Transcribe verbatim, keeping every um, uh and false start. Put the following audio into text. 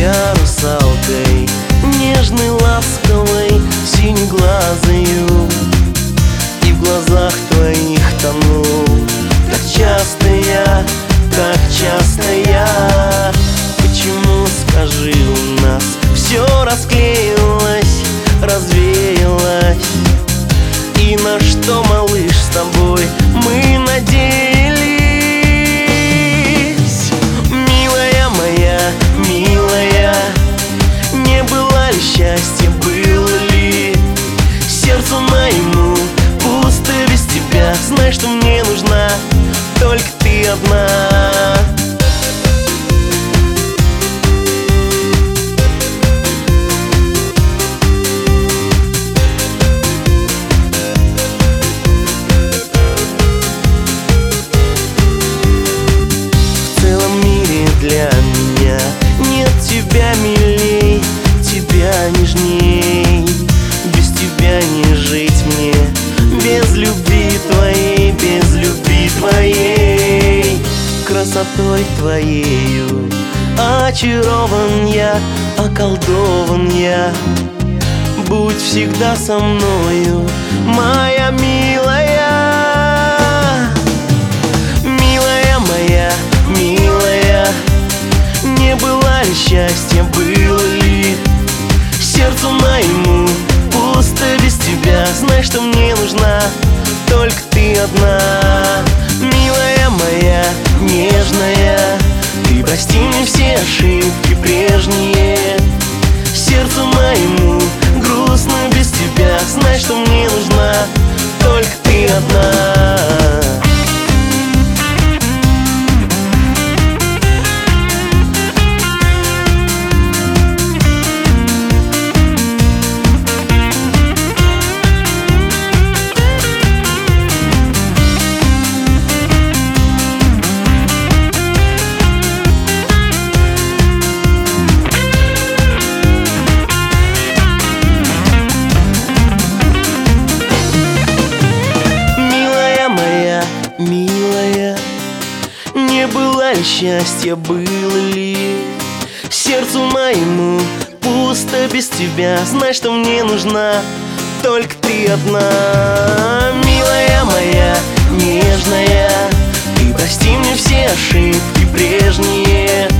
тебя русалкой, нежной, ласковой, синеглазою, и в глазах твоих тону. Так часто я, так часто я. Почему, скажи, у нас все расклеилось, развеялось? И на что, малыш, с тобой мы надеялись? Милая моя, милая, не было ли счастья, было ли сердцу моему пусто без тебя? Знай, что мне нужна только ты одна. Для меня нет тебя милей, тебя нежней. Без тебя не жить мне, без любви твоей, без любви твоей. Красотой твоею очарован я, околдован я. Будь всегда со мною, моя милая. Милая моя, милая, не было ли счастья, было ли сердцу моему пусто без тебя? Знай, что мне нужна только ты одна. Милая моя, нежная, ты прости мне все ошибки прежние. Сердцу моему грустно без тебя. Знай, что мне нужна только ты одна. Милая, не было ли счастья, было ли сердцу моему пусто без тебя? Знай, что мне нужна только ты одна. Милая моя, нежная, ты прости мне все ошибки прежние.